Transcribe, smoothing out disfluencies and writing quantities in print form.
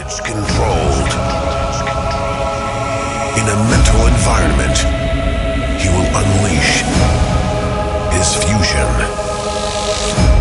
It's controlled. In a mental environment, he will unleash his fusion.